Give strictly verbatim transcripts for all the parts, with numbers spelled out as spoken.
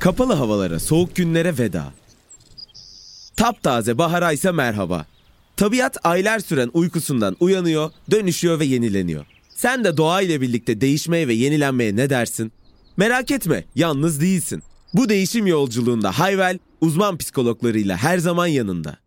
Kapalı havalara, soğuk günlere veda. Taptaze bahara ise merhaba. Tabiat aylar süren uykusundan uyanıyor, dönüşüyor ve yenileniyor. Sen de doğa ile birlikte değişmeye ve yenilenmeye ne dersin? Merak etme, yalnız değilsin. Bu değişim yolculuğunda Hayvel, uzman psikologlarıyla her zaman yanında.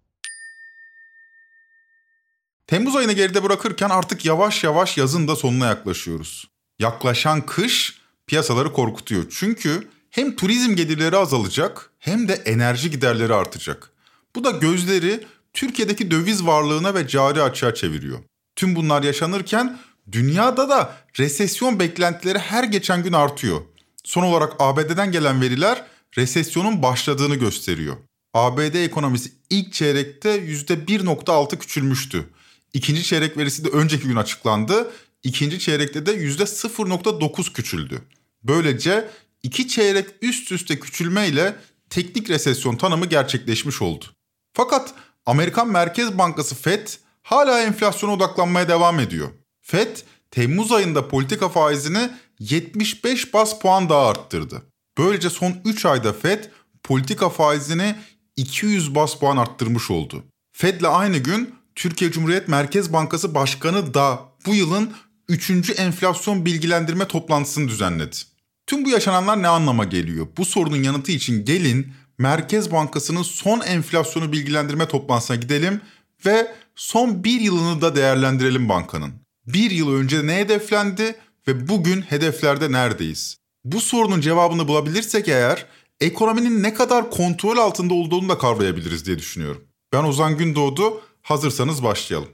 Temmuz ayını geride bırakırken artık yavaş yavaş yazın da sonuna yaklaşıyoruz. Yaklaşan kış piyasaları korkutuyor. Çünkü hem turizm gelirleri azalacak hem de enerji giderleri artacak. Bu da gözleri Türkiye'deki döviz varlığına ve cari açığa çeviriyor. Tüm bunlar yaşanırken dünyada da resesyon beklentileri her geçen gün artıyor. Son olarak A B D'den gelen veriler resesyonun başladığını gösteriyor. A B D ekonomisi ilk çeyrekte yüzde bir virgül altı küçülmüştü. İkinci çeyrek verisi de önceki gün açıklandı. İkinci çeyrekte de yüzde sıfır virgül dokuz küçüldü. Böylece iki çeyrek üst üste küçülmeyle teknik resesyon tanımı gerçekleşmiş oldu. Fakat Amerikan Merkez Bankası Fed hala enflasyona odaklanmaya devam ediyor. Fed, Temmuz ayında politika faizini yetmiş beş baz puan daha arttırdı. Böylece son üç ayda Fed politika faizini iki yüz baz puan arttırmış oldu. Fed'le aynı gün Türkiye Cumhuriyet Merkez Bankası Başkanı da bu yılın üçüncü enflasyon bilgilendirme toplantısını düzenledi. Tüm bu yaşananlar ne anlama geliyor? Bu sorunun yanıtı için gelin Merkez Bankası'nın son enflasyonu bilgilendirme toplantısına gidelim ve son bir yılını da değerlendirelim bankanın. Bir yıl önce ne hedeflendi ve bugün hedeflerde neredeyiz? Bu sorunun cevabını bulabilirsek eğer ekonominin ne kadar kontrol altında olduğunu da kavrayabiliriz diye düşünüyorum. Ben Ozan Gündoğdu, hazırsanız başlayalım.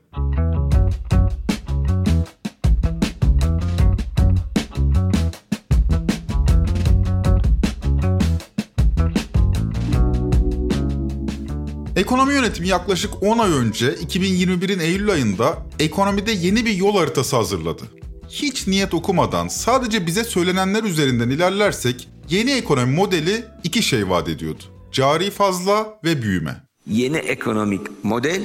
Ekonomi yönetimi yaklaşık on ay önce iki bin yirmi birin Eylül ayında ekonomide yeni bir yol haritası hazırladı. Hiç niyet okumadan sadece bize söylenenler üzerinden ilerlersek yeni ekonomi modeli iki şey vaat ediyordu. Cari fazla ve büyüme. Yeni ekonomik model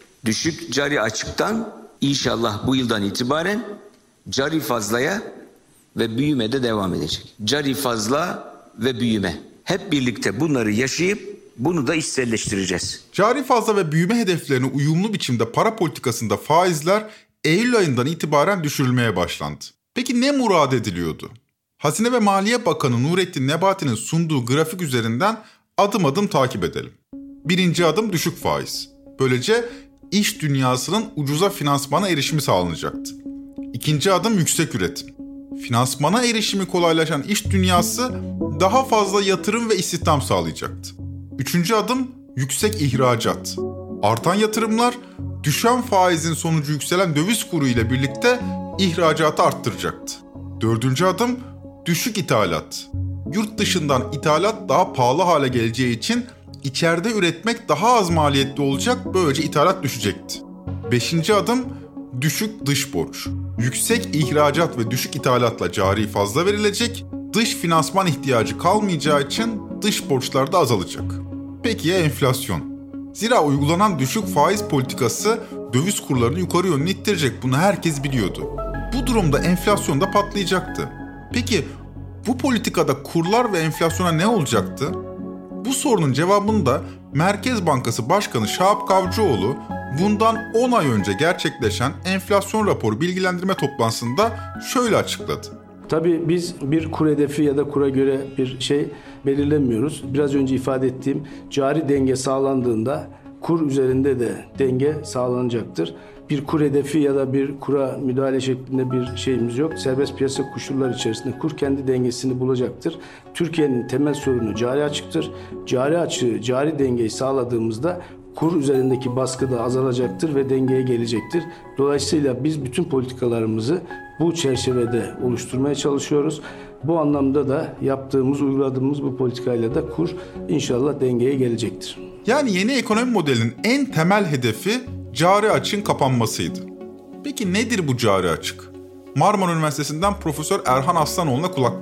düşük cari açıktan inşallah bu yıldan itibaren cari fazlaya ve büyümede devam edecek. Cari fazla ve büyüme. Hep birlikte bunları yaşayıp bunu da içselleştireceğiz. Cari fazla ve büyüme hedeflerine uyumlu biçimde para politikasında faizler Eylül ayından itibaren düşürülmeye başlandı. Peki ne murad ediliyordu? Hazine ve Maliye Bakanı Nurettin Nebati'nin sunduğu grafik üzerinden adım adım takip edelim. Birinci adım düşük faiz. Böylece iş dünyasının ucuza finansmana erişimi sağlanacaktı. İkinci adım yüksek üretim. Finansmana erişimi kolaylaşan iş dünyası daha fazla yatırım ve istihdam sağlayacaktı. Üçüncü adım yüksek ihracat. Artan yatırımlar düşen faizin sonucu yükselen döviz kuru ile birlikte ihracatı arttıracaktı. Dördüncü adım düşük ithalat. Yurt dışından ithalat daha pahalı hale geleceği için içeride üretmek daha az maliyetli olacak, böylece ithalat düşecekti. Beşinci adım düşük dış borç. Yüksek ihracat ve düşük ithalatla cari fazla verilecek, dış finansman ihtiyacı kalmayacağı için dış borçlar da azalacak. Peki ya enflasyon? Zira uygulanan düşük faiz politikası döviz kurlarını yukarı yönlü ittirecek. Bunu herkes biliyordu. Bu durumda enflasyon da patlayacaktı. Peki bu politikada kurlar ve enflasyona ne olacaktı? Bu sorunun cevabını da Merkez Bankası Başkanı Şahap Kavcıoğlu bundan on ay önce gerçekleşen enflasyon raporu bilgilendirme toplantısında şöyle açıkladı. Tabii biz bir kur hedefi ya da kura göre bir şey belirlemiyoruz. Biraz önce ifade ettiğim cari denge sağlandığında kur üzerinde de denge sağlanacaktır. Bir kur hedefi ya da bir kura müdahale şeklinde bir şeyimiz yok. Serbest piyasa koşulları içerisinde kur kendi dengesini bulacaktır. Türkiye'nin temel sorunu cari açıktır. Cari açığı, cari dengeyi sağladığımızda kur üzerindeki baskı da azalacaktır ve dengeye gelecektir. Dolayısıyla biz bütün politikalarımızı bu çerçevede oluşturmaya çalışıyoruz. Bu anlamda da yaptığımız, uyguladığımız bu politikayla da kur inşallah dengeye gelecektir. Yani yeni ekonomi modelinin en temel hedefi cari açığın kapanmasıydı. Peki nedir bu cari açık? Marmara Üniversitesi'nden Profesör Erhan Aslanoğlu'na kulak verelim.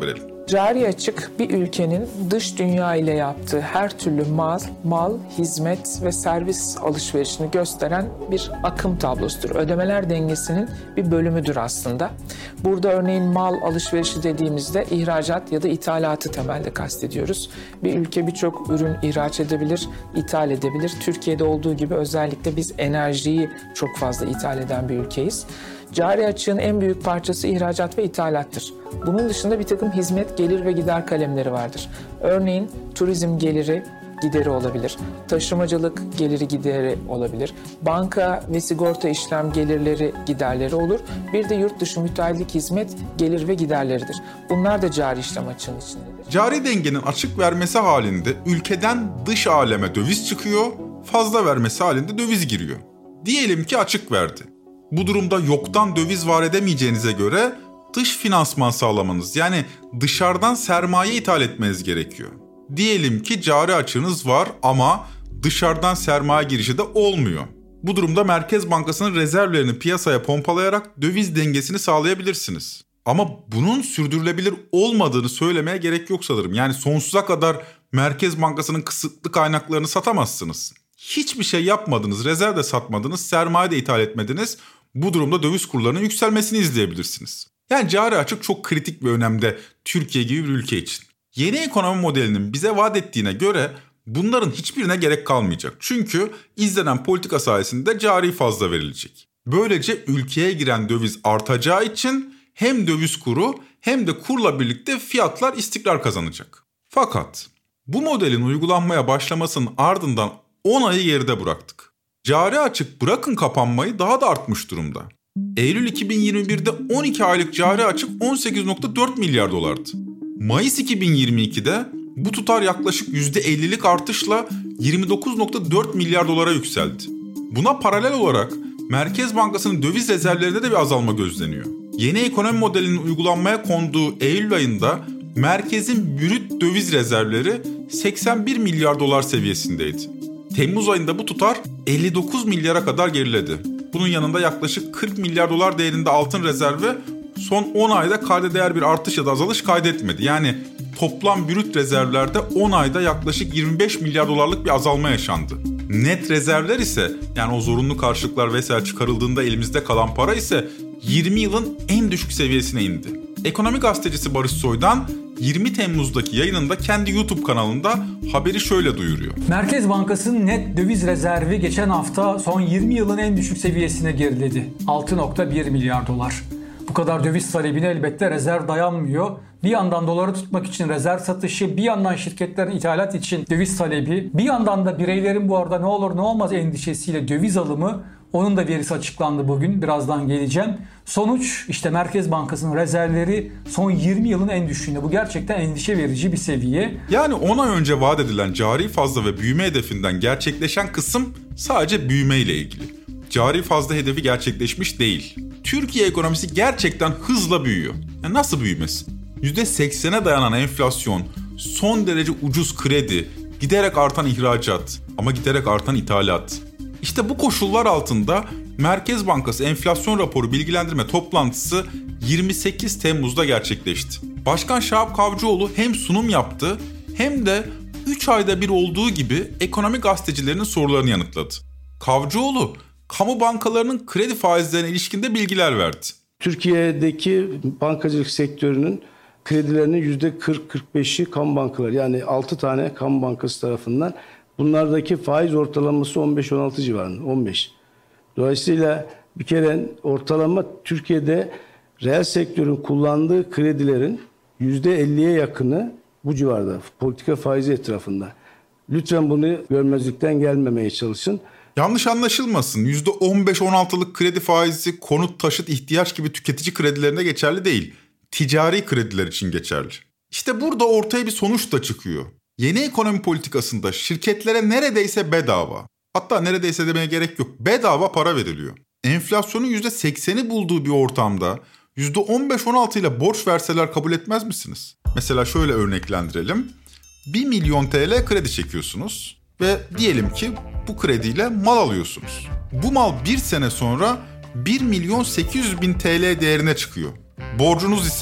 Cari açık bir ülkenin dış dünya ile yaptığı her türlü mal, mal, hizmet ve servis alışverişini gösteren bir akım tablosudur. Ödemeler dengesinin bir bölümüdür aslında. Burada örneğin mal alışverişi dediğimizde ihracat ya da ithalatı temelde kastediyoruz. Bir ülke birçok ürün ihraç edebilir, ithal edebilir. Türkiye'de olduğu gibi özellikle biz enerjiyi çok fazla ithal eden bir ülkeyiz. Cari açığın en büyük parçası ihracat ve ithalattır. Bunun dışında bir takım hizmet, gelir ve gider kalemleri vardır. Örneğin turizm geliri, gideri olabilir. Taşımacılık geliri, gideri olabilir. Banka ve sigorta işlem gelirleri, giderleri olur. Bir de yurt dışı müteahhitlik hizmet, gelir ve giderleridir. Bunlar da cari işlem açığının içindedir. Cari dengenin açık vermesi halinde ülkeden dış aleme döviz çıkıyor, fazla vermesi halinde döviz giriyor. Diyelim ki açık verdi. Bu durumda yoktan döviz var edemeyeceğinize göre dış finansman sağlamanız, yani dışarıdan sermaye ithal etmeniz gerekiyor. Diyelim ki cari açığınız var ama dışarıdan sermaye girişi de olmuyor. Bu durumda Merkez Bankası'nın rezervlerini piyasaya pompalayarak döviz dengesini sağlayabilirsiniz. Ama bunun sürdürülebilir olmadığını söylemeye gerek yok sanırım. Yani sonsuza kadar Merkez Bankası'nın kısıtlı kaynaklarını satamazsınız. Hiçbir şey yapmadınız, rezerv de satmadınız, sermaye de ithal etmediniz. Bu durumda döviz kurlarının yükselmesini izleyebilirsiniz. Yani cari açık çok kritik bir önemde Türkiye gibi bir ülke için. Yeni ekonomi modelinin bize vaat ettiğine göre bunların hiçbirine gerek kalmayacak. Çünkü izlenen politika sayesinde cari fazla verilecek. Böylece ülkeye giren döviz artacağı için hem döviz kuru hem de kurla birlikte fiyatlar istikrar kazanacak. Fakat bu modelin uygulanmaya başlamasının ardından on ayı geride bıraktık. Cari açık bırakın kapanmayı daha da artmış durumda. Eylül iki bin yirmi birde on iki aylık cari açık on sekiz virgül dört milyar dolardı. Mayıs iki bin yirmi ikide bu tutar yaklaşık yüzde ellilik artışla yirmi dokuz virgül dört milyar dolara yükseldi. Buna paralel olarak Merkez Bankası'nın döviz rezervlerinde de bir azalma gözleniyor. Yeni ekonomi modelinin uygulanmaya konduğu Eylül ayında merkezin brüt döviz rezervleri seksen bir milyar dolar seviyesindeydi. Temmuz ayında bu tutar elli dokuz milyara kadar geriledi. Bunun yanında yaklaşık kırk milyar dolar değerinde altın rezervi son on ayda kayda değer bir artış ya da azalış kaydetmedi. Yani toplam brüt rezervlerde on ayda yaklaşık yirmi beş milyar dolarlık bir azalma yaşandı. Net rezervler ise, yani o zorunlu karşılıklar vesaire çıkarıldığında elimizde kalan para ise yirmi yılın en düşük seviyesine indi. Ekonomi gazetecisi Barış Soydan yirmi Temmuz'daki yayınında kendi YouTube kanalında haberi şöyle duyuruyor. Merkez Bankası'nın net döviz rezervi geçen hafta son yirmi yılın en düşük seviyesine geriledi. altı virgül bir milyar dolar. Bu kadar döviz talebine elbette rezerv dayanmıyor. Bir yandan doları tutmak için rezerv satışı, bir yandan şirketlerin ithalat için döviz talebi, bir yandan da bireylerin bu arada ne olur ne olmaz endişesiyle döviz alımı. Onun da verisi açıklandı bugün. Birazdan geleceğim. Sonuç işte Merkez Bankası'nın rezervleri son yirmi yılın en düşüğünde. Bu gerçekten endişe verici bir seviye. Yani on ay önce vaat edilen cari fazla ve büyüme hedefinden gerçekleşen kısım sadece büyüme ile ilgili. Cari fazla hedefi gerçekleşmiş değil. Türkiye ekonomisi gerçekten hızla büyüyor. Yani nasıl büyümesin? yüzde seksene dayanan enflasyon, son derece ucuz kredi, giderek artan ihracat ama giderek artan ithalat. İşte bu koşullar altında Merkez Bankası enflasyon raporu bilgilendirme toplantısı yirmi sekiz Temmuz'da gerçekleşti. Başkan Şahap Kavcıoğlu hem sunum yaptı hem de üç ayda bir olduğu gibi ekonomi gazetecilerinin sorularını yanıtladı. Kavcıoğlu, kamu bankalarının kredi faizlerine ilişkinde bilgiler verdi. Türkiye'deki bankacılık sektörünün kredilerinin yüzde kırk kırk beşi kamu bankaları, yani altı tane kamu bankası tarafından. Bunlardaki faiz ortalaması on beş on altı civarında, on beş. Dolayısıyla bir kere ortalama Türkiye'de reel sektörün kullandığı kredilerin yüzde elliye yakını bu civarda, politika faizi etrafında. Lütfen bunu görmezlikten gelmemeye çalışın. Yanlış anlaşılmasın, yüzde on beş on altılık kredi faizi konut, taşıt, ihtiyaç gibi tüketici kredilerine geçerli değil. Ticari krediler için geçerli. İşte burada ortaya bir sonuç da çıkıyor. Yeni ekonomi politikasında şirketlere neredeyse bedava, hatta neredeyse demeye gerek yok, bedava para veriliyor. Enflasyonun yüzde sekseni bulduğu bir ortamda yüzde on beş on altı ile borç verseler kabul etmez misiniz? Mesela şöyle örneklendirelim. bir milyon T L kredi çekiyorsunuz ve diyelim ki bu krediyle mal alıyorsunuz. Bu mal bir sene sonra bir milyon sekiz yüz bin T L değerine çıkıyor. Borcunuz ise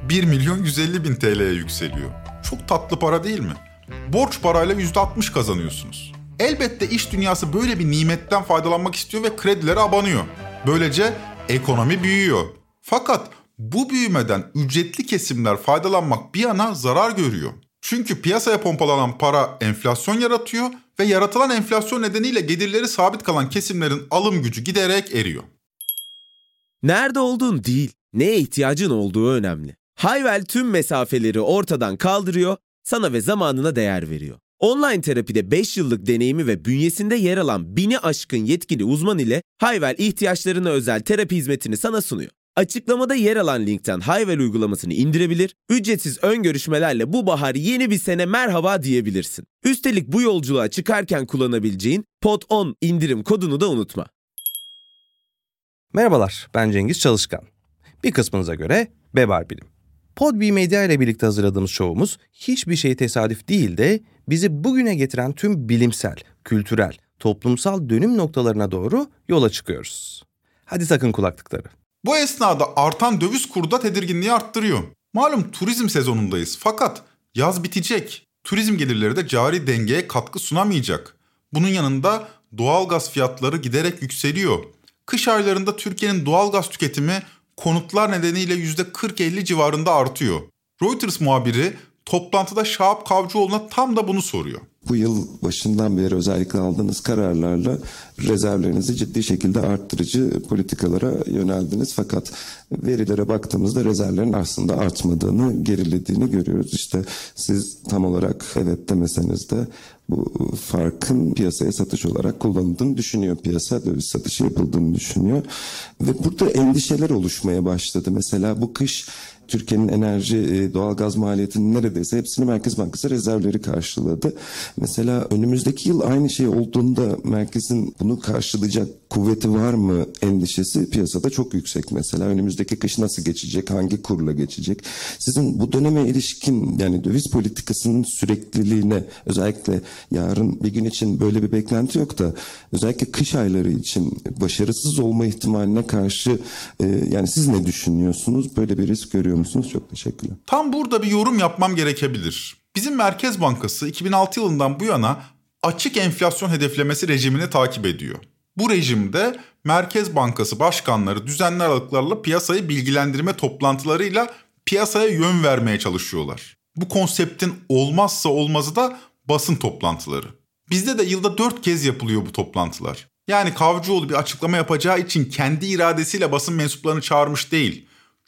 bir milyon yüz elli bin T L'ye yükseliyor. Çok tatlı para değil mi? Borç parayla yüzde altmış kazanıyorsunuz. Elbette iş dünyası böyle bir nimetten faydalanmak istiyor ve kredilere abanıyor. Böylece ekonomi büyüyor. Fakat bu büyümeden ücretli kesimler faydalanmak bir yana zarar görüyor. Çünkü piyasaya pompalanan para enflasyon yaratıyor ve yaratılan enflasyon nedeniyle gelirleri sabit kalan kesimlerin alım gücü giderek eriyor. Nerede olduğun değil, neye ihtiyacın olduğu önemli. Hayvel tüm mesafeleri ortadan kaldırıyor, sana ve zamanına değer veriyor. Online terapide beş yıllık deneyimi ve bünyesinde yer alan bini aşkın yetkili uzman ile Hayvel ihtiyaçlarına özel terapi hizmetini sana sunuyor. Açıklamada yer alan linkten Hayvel uygulamasını indirebilir, ücretsiz ön görüşmelerle bu bahar yeni bir sene merhaba diyebilirsin. Üstelik bu yolculuğa çıkarken kullanabileceğin pod on indirim kodunu da unutma. Merhabalar, ben Cengiz Çalışkan. Bir kısmınıza göre Bebar Bilim. Podbi Medya ile birlikte hazırladığımız şovumuz hiçbir şey tesadüf değil de bizi bugüne getiren tüm bilimsel, kültürel, toplumsal dönüm noktalarına doğru yola çıkıyoruz. Hadi takın kulaklıkları. Bu esnada artan döviz kuru da tedirginliği arttırıyor. Malum turizm sezonundayız fakat yaz bitecek. Turizm gelirleri de cari dengeye katkı sunamayacak. Bunun yanında doğalgaz fiyatları giderek yükseliyor. Kış aylarında Türkiye'nin doğalgaz tüketimi konutlar nedeniyle yüzde kırk elli civarında artıyor. Reuters muhabiri toplantıda Şahap Kavcıoğlu'na tam da bunu soruyor. Bu yıl başından beri özellikle aldığınız kararlarla rezervlerinizi ciddi şekilde arttırıcı politikalara yöneldiniz. Fakat verilere baktığımızda rezervlerin aslında artmadığını, gerilediğini görüyoruz. İşte siz tam olarak evet demeseniz de bu farkın piyasaya satış olarak kullanıldığını düşünüyor. Piyasa döviz satışı yapıldığını düşünüyor. Ve burada endişeler oluşmaya başladı. Mesela bu kış Türkiye'nin enerji, doğalgaz maliyetinin neredeyse hepsini Merkez Bankası rezervleri karşıladı. Mesela önümüzdeki yıl aynı şey olduğunda merkezin bunu karşılayacak kuvveti var mı endişesi piyasada çok yüksek mesela. Önümüzdeki kış nasıl geçecek, hangi kurla geçecek? Sizin bu döneme ilişkin yani döviz politikasının sürekliliğine özellikle yarın bir gün için böyle bir beklenti yok da özellikle kış ayları için başarısız olma ihtimaline karşı e, yani siz ne düşünüyorsunuz? Böyle bir risk görüyor musunuz? Çok teşekkürler. Tam burada bir yorum yapmam gerekebilir. Bizim Merkez Bankası iki bin altı yılından bu yana açık enflasyon hedeflemesi rejimini takip ediyor. Bu rejimde Merkez Bankası başkanları düzenli aralıklarla piyasayı bilgilendirme toplantılarıyla piyasaya yön vermeye çalışıyorlar. Bu konseptin olmazsa olmazı da basın toplantıları. Bizde de yılda dört kez yapılıyor bu toplantılar. Yani Kavcıoğlu bir açıklama yapacağı için kendi iradesiyle basın mensuplarını çağırmış değil.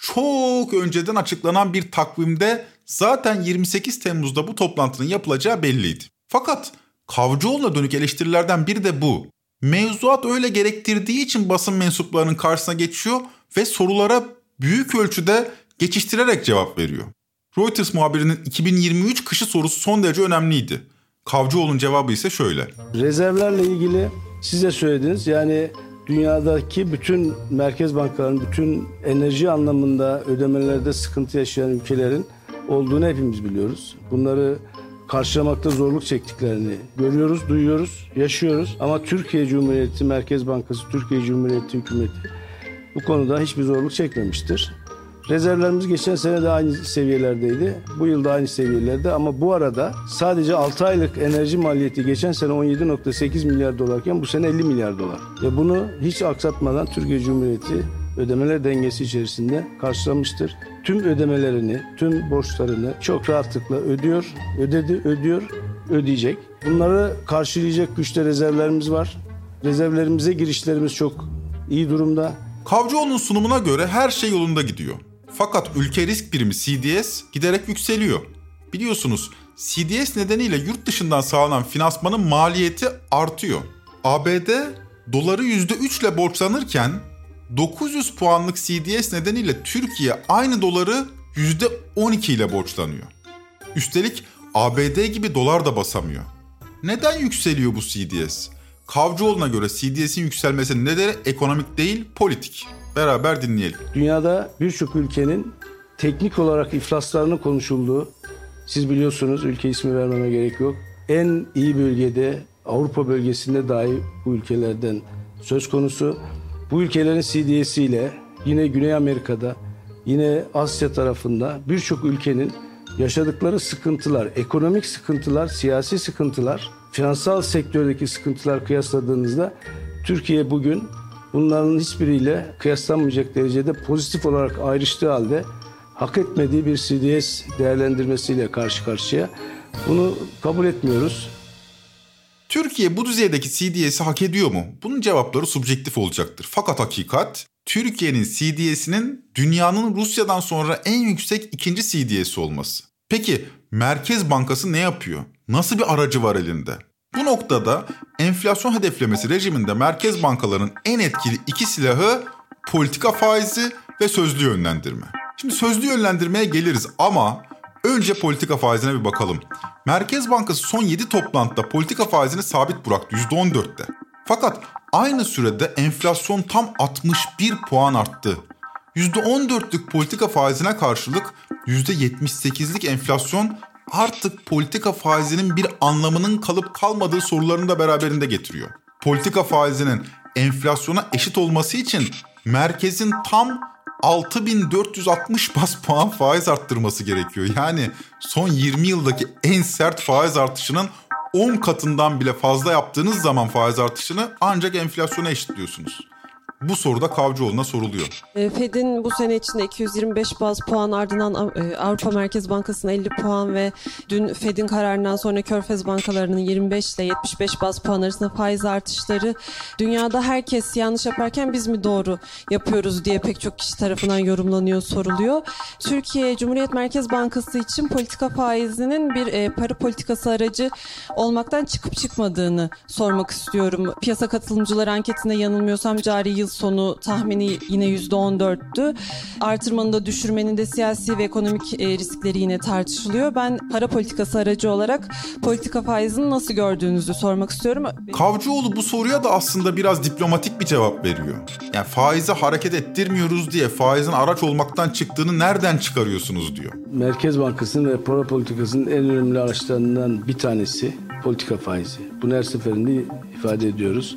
Çok önceden açıklanan bir takvimde zaten yirmi sekiz Temmuz'da bu toplantının yapılacağı belliydi. Fakat Kavcıoğlu'na dönük eleştirilerden biri de bu. Mevzuat öyle gerektirdiği için basın mensuplarının karşısına geçiyor ve sorulara büyük ölçüde geçiştirerek cevap veriyor. Reuters muhabirinin iki bin yirmi üç kışı sorusu son derece önemliydi. Kavcıoğlu'nun cevabı ise şöyle. Rezervlerle ilgili siz de söylediniz. Yani dünyadaki bütün merkez bankalarının, bütün enerji anlamında ödemelerde sıkıntı yaşayan ülkelerin olduğunu hepimiz biliyoruz. Bunları karşılamakta zorluk çektiklerini görüyoruz, duyuyoruz, yaşıyoruz. Ama Türkiye Cumhuriyeti Merkez Bankası, Türkiye Cumhuriyeti Hükümeti bu konuda hiçbir zorluk çekmemiştir. Rezervlerimiz geçen sene de aynı seviyelerdeydi. Bu yıl da aynı seviyelerde ama bu arada sadece altı aylık enerji maliyeti geçen sene on yedi virgül sekiz milyar dolarken bu sene elli milyar dolar. Ve bunu hiç aksatmadan Türkiye Cumhuriyeti ödemeler dengesi içerisinde karşılamıştır. Tüm ödemelerini, tüm borçlarını çok rahatlıkla ödüyor, ödedi, ödüyor, ödeyecek. Bunları karşılayacak güçte rezervlerimiz var. Rezervlerimize girişlerimiz çok iyi durumda. Kavcıoğlu'nun sunumuna göre her şey yolunda gidiyor. Fakat ülke risk birimi C D S giderek yükseliyor. Biliyorsunuz C D S nedeniyle yurt dışından sağlanan finansmanın maliyeti artıyor. A B D doları yüzde üç ile borçlanırken dokuz yüz puanlık C D S nedeniyle Türkiye aynı doları yüzde on iki ile borçlanıyor. Üstelik A B D gibi dolar da basamıyor. Neden yükseliyor bu C D S? Kavcıoğlu'na göre C D S'in yükselmesinin nedeni ekonomik değil, politik. Beraber dinleyelim. Dünyada birçok ülkenin teknik olarak iflaslarının konuşulduğu, siz biliyorsunuz, ülke ismi vermeme gerek yok. En iyi bölgede, Avrupa bölgesinde dahi bu ülkelerden söz konusu. Bu ülkelerin C D S'ile yine Güney Amerika'da yine Asya tarafında birçok ülkenin yaşadıkları sıkıntılar, ekonomik sıkıntılar, siyasi sıkıntılar, finansal sektördeki sıkıntılar kıyasladığınızda Türkiye bugün bunların hiçbiriyle kıyaslanmayacak derecede pozitif olarak ayrıştığı halde hak etmediği bir C D S değerlendirmesiyle karşı karşıya. Bunu kabul etmiyoruz. Türkiye bu düzeydeki C D S'i hak ediyor mu? Bunun cevapları subjektif olacaktır. Fakat hakikat, Türkiye'nin C D S'inin dünyanın Rusya'dan sonra en yüksek ikinci C D S olması. Peki Merkez Bankası ne yapıyor? Nasıl bir aracı var elinde? Bu noktada enflasyon hedeflemesi rejiminde merkez bankalarının en etkili iki silahı politika faizi ve sözlü yönlendirme. Şimdi sözlü yönlendirmeye geliriz ama önce politika faizine bir bakalım. Merkez Bankası son yedi toplantıda politika faizini sabit bıraktı yüzde on dörtte. Fakat aynı sürede enflasyon tam altmış bir puan arttı. yüzde on dörtlük politika faizine karşılık yüzde yetmiş sekizlik enflasyon artık politika faizinin bir anlamının kalıp kalmadığı sorularını da beraberinde getiriyor. Politika faizinin enflasyona eşit olması için merkezin tam altı bin dört yüz altmış bas puan faiz arttırması gerekiyor. Yani son yirmi yıldaki en sert faiz artışının on katından bile fazla yaptığınız zaman faiz artışını ancak enflasyona eşitliyorsunuz. Bu soru da Kavcıoğlu'na soruluyor. Fed'in bu sene içinde iki yüz yirmi beş baz puan, ardından Avrupa Merkez Bankası'na elli puan ve dün Fed'in kararından sonra Körfez bankalarının yirmi beş ile yetmiş beş baz puan arasında faiz artışları, dünyada herkes yanlış yaparken biz mi doğru yapıyoruz diye pek çok kişi tarafından yorumlanıyor, soruluyor. Türkiye Cumhuriyet Merkez Bankası için politika faizinin bir e, para politikası aracı olmaktan çıkıp çıkmadığını sormak istiyorum. Piyasa katılımcıları anketinde yanılmıyorsam cari yıl sonu tahmini yine yüzde on dörttü. Artırmanın da düşürmenin de siyasi ve ekonomik e, riskleri yine tartışılıyor. Ben para politikası aracı olarak politika faizini nasıl gördüğünüzü sormak istiyorum. Kavcıoğlu bu soruya da aslında biraz diplomatik bir cevap veriyor. Yani faizi hareket ettirmiyoruz diye faizin araç olmaktan çıktığını nereden çıkarıyorsunuz diyor. Merkez Bankası'nın ve para politikasının en önemli araçlarından bir tanesi politika faizi. Bunu her seferinde ifade ediyoruz.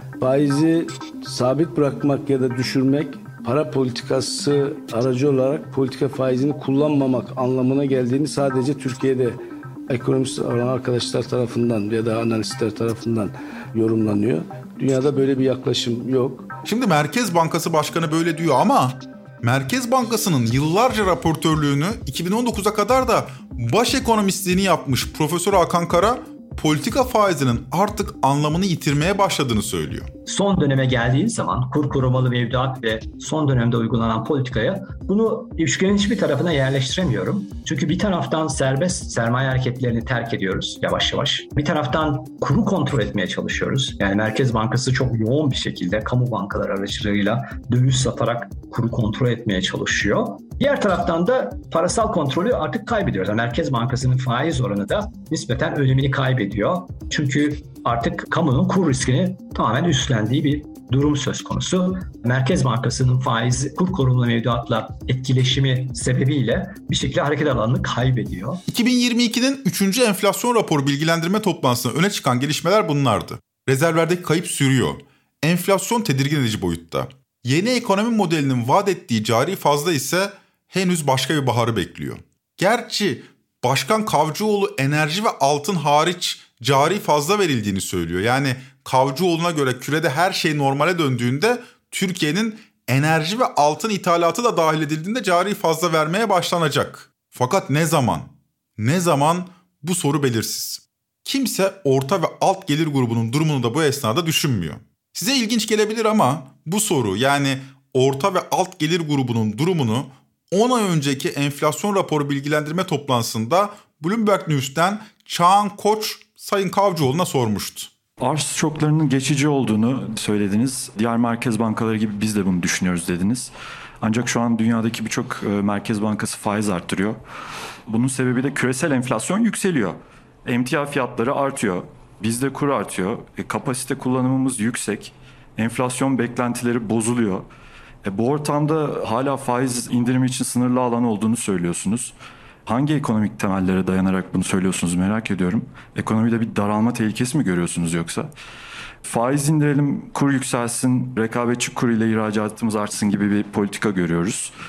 Faizi sabit bırakmak ya da düşürmek para politikası aracı olarak politika faizini kullanmamak anlamına geldiğini sadece Türkiye'de ekonomist olan arkadaşlar tarafından ya da analistler tarafından yorumlanıyor. Dünyada böyle bir yaklaşım yok. Şimdi Merkez Bankası Başkanı böyle diyor ama Merkez Bankası'nın yıllarca raportörlüğünü iki bin on dokuza kadar da baş ekonomistliğini yapmış Profesör Hakan Kara, politika faizinin artık anlamını yitirmeye başladığını söylüyor. Son döneme geldiği zaman kur korumalı mevduat ve son dönemde uygulanan politikaya bunu üçgenin hiçbir tarafına yerleştiremiyorum. Çünkü bir taraftan serbest sermaye hareketlerini terk ediyoruz yavaş yavaş. Bir taraftan kuru kontrol etmeye çalışıyoruz. Yani Merkez Bankası çok yoğun bir şekilde kamu bankaları aracılığıyla döviz satarak kuru kontrol etmeye çalışıyor. Diğer taraftan da parasal kontrolü artık kaybediyoruz. Yani Merkez Bankası'nın faiz oranı da nispeten önemini kaybediyor. Çünkü artık kamunun kur riskini tamamen üstlendiği bir durum söz konusu. Merkez Bankası'nın faiz, kur korumalı mevduatla etkileşimi sebebiyle bir şekilde hareket alanını kaybediyor. iki bin yirmi ikinin üçüncü enflasyon raporu bilgilendirme toplantısında öne çıkan gelişmeler bunlardı. Rezervlerdeki kayıp sürüyor. Enflasyon tedirgin edici boyutta. Yeni ekonomi modelinin vaat ettiği cari fazla ise henüz başka bir baharı bekliyor. Gerçi Başkan Kavcıoğlu enerji ve altın hariç cari fazla verildiğini söylüyor. Yani Kavcıoğlu'na göre kürede her şey normale döndüğünde Türkiye'nin enerji ve altın ithalatı da dahil edildiğinde cari fazla vermeye başlanacak. Fakat ne zaman? Ne zaman? Bu soru belirsiz. Kimse orta ve alt gelir grubunun durumunu da bu esnada düşünmüyor. Size ilginç gelebilir ama bu soru, yani orta ve alt gelir grubunun durumunu on ay önceki enflasyon raporu bilgilendirme toplantısında Bloomberg News'ten Çağan Koç Sayın Kavcıoğlu'na sormuştu. Arz şoklarının geçici olduğunu söylediniz. Diğer merkez bankaları gibi biz de bunu düşünüyoruz dediniz. Ancak şu an dünyadaki birçok merkez bankası faiz arttırıyor. Bunun sebebi de küresel enflasyon yükseliyor. Emtia fiyatları artıyor. Bizde kur artıyor. E, kapasite kullanımımız yüksek. Enflasyon beklentileri bozuluyor. E, bu ortamda hala faiz indirimi için sınırlı alan olduğunu söylüyorsunuz. Hangi ekonomik temellere dayanarak bunu söylüyorsunuz merak ediyorum. Ekonomide bir daralma tehlikesi mi görüyorsunuz yoksa? Faiz indirelim, kur yükselsin, rekabetçi kur ile ihracatımız artsın gibi bir politika görüyoruz.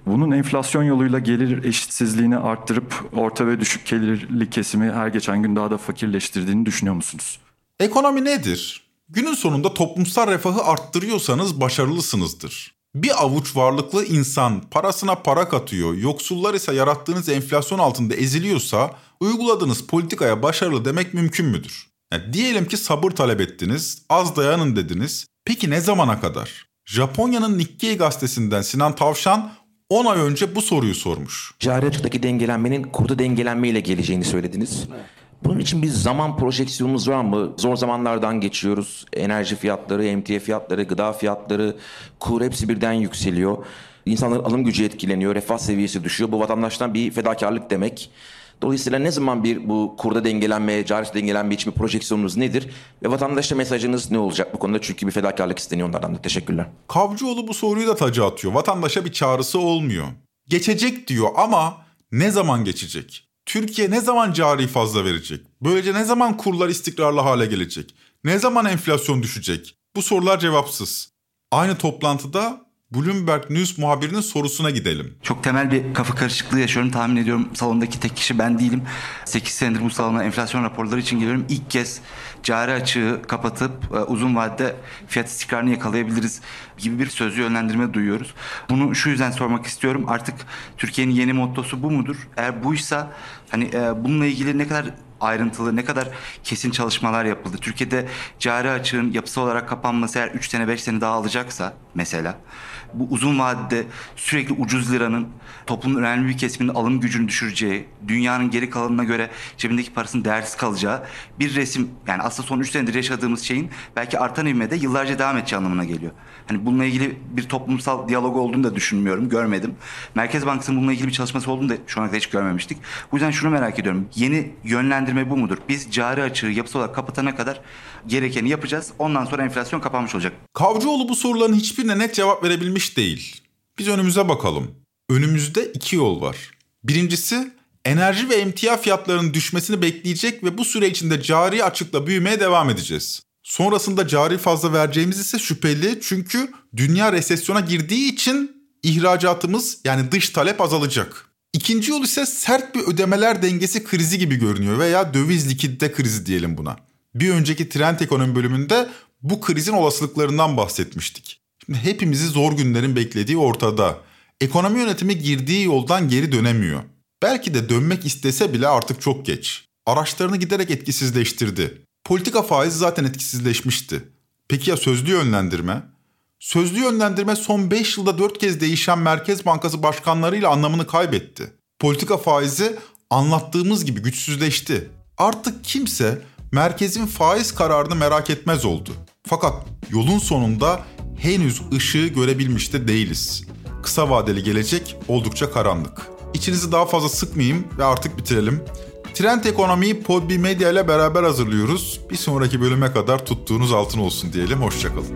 Bunun enflasyon yoluyla gelir eşitsizliğini arttırıp orta ve düşük gelirli kesimi her geçen gün daha da fakirleştirdiğini düşünüyor musunuz? Ekonomi nedir? Günün sonunda toplumsal refahı arttırıyorsanız başarılısınızdır. Bir avuç varlıklı insan parasına para katıyor, yoksullar ise yarattığınız enflasyon altında eziliyorsa uyguladığınız politikaya başarılı demek mümkün müdür? Yani diyelim ki sabır talep ettiniz, az dayanın dediniz. Peki ne zamana kadar? Japonya'nın Nikkei gazetesinden Sinan Tavşan on ay önce bu soruyu sormuş. Cari açıktaki dengelenmenin kurda dengelenmeyle geleceğini söylediniz. Bunun için bir zaman projeksiyonumuz var mı? Zor zamanlardan geçiyoruz. Enerji fiyatları, emtia fiyatları, gıda fiyatları, kur hepsi birden yükseliyor. İnsanların alım gücü etkileniyor, refah seviyesi düşüyor. Bu vatandaştan bir fedakarlık demek. Dolayısıyla ne zaman bir bu kurda dengelenmeye, cari dengelenme için bir projeksiyonunuz nedir? Ve vatandaşa mesajınız ne olacak bu konuda? Çünkü bir fedakarlık isteniyor onlardan da. Teşekkürler. Kavcıoğlu bu soruyu da taca atıyor. Vatandaşa bir çağrısı olmuyor. Geçecek diyor ama ne zaman geçecek? Türkiye ne zaman cari fazla verecek? Böylece ne zaman kurlar istikrarlı hale gelecek? Ne zaman enflasyon düşecek? Bu sorular cevapsız. Aynı toplantıda Bloomberg News muhabirinin sorusuna gidelim. Çok temel bir kafa karışıklığı yaşıyorum. Tahmin ediyorum salondaki tek kişi ben değilim. sekiz senedir bu salona enflasyon raporları için geliyorum. İlk kez cari açığı kapatıp uzun vadede fiyat istikrarını yakalayabiliriz gibi bir sözlü yönlendirme duyuyoruz. Bunu şu yüzden sormak istiyorum. Artık Türkiye'nin yeni mottosu bu mudur? Eğer buysa hani bununla ilgili ne kadar ayrıntılı, ne kadar kesin çalışmalar yapıldı? Türkiye'de cari açığın yapısal olarak kapanması eğer üç sene beş sene daha alacaksa mesela bu uzun vadede sürekli ucuz liranın toplumun önemli bir kesiminin alım gücünü düşüreceği, dünyanın geri kalanına göre cebindeki parasının değersiz kalacağı bir resim, yani aslında son üç senedir yaşadığımız şeyin belki artan ivmede yıllarca devam edeceği anlamına geliyor. Hani bununla ilgili bir toplumsal diyalog olduğunu da düşünmüyorum, görmedim. Merkez Bankası'nın bununla ilgili bir çalışması olduğunu da şu ana kadar hiç görmemiştik. Bu yüzden şunu merak ediyorum. Yeni yönlendirme bu mudur? Biz cari açığı yapısal olarak kapatana kadar gerekeni yapacağız. Ondan sonra enflasyon kapanmış olacak. Kavcıoğlu bu soruların hiçbirine net cevap verebilmiş değil. Biz önümüze bakalım. Önümüzde iki yol var. Birincisi enerji ve emtia fiyatlarının düşmesini bekleyecek ve bu süre içinde cari açıkla büyümeye devam edeceğiz. Sonrasında cari fazla vereceğimiz ise şüpheli, çünkü dünya resesyona girdiği için ihracatımız, yani dış talep azalacak. İkinci yol ise sert bir ödemeler dengesi krizi gibi görünüyor veya döviz likidite krizi diyelim buna. Bir önceki Trend Ekonomi bölümünde bu krizin olasılıklarından bahsetmiştik. Şimdi hepimizi zor günlerin beklediği ortada. Ekonomi yönetimi girdiği yoldan geri dönemiyor. Belki de dönmek istese bile artık çok geç. Araçlarını giderek etkisizleştirdi. Politika faizi zaten etkisizleşmişti. Peki ya sözlü yönlendirme? Sözlü yönlendirme son beş yılda dört kez değişen Merkez Bankası başkanlarıyla anlamını kaybetti. Politika faizi anlattığımız gibi güçsüzleşti. Artık kimse merkezin faiz kararını merak etmez oldu. Fakat yolun sonunda henüz ışığı görebilmiş de değiliz. Kısa vadeli gelecek oldukça karanlık. İçinizi daha fazla sıkmayayım ve artık bitirelim. Trend Ekonomi'yi Podbi Medya ile beraber hazırlıyoruz. Bir sonraki bölüme kadar tuttuğunuz altın olsun diyelim. Hoşçakalın.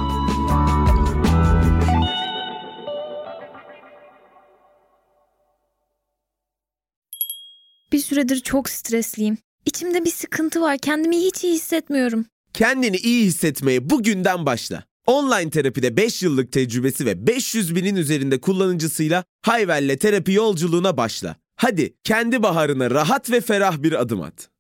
Bir süredir çok stresliyim. İçimde bir sıkıntı var. Kendimi hiç iyi hissetmiyorum. Kendini iyi hissetmeye bugünden başla. Online terapide beş yıllık tecrübesi ve beş yüz binin üzerinde kullanıcısıyla Hayvel'le terapi yolculuğuna başla. Hadi kendi baharına rahat ve ferah bir adım at.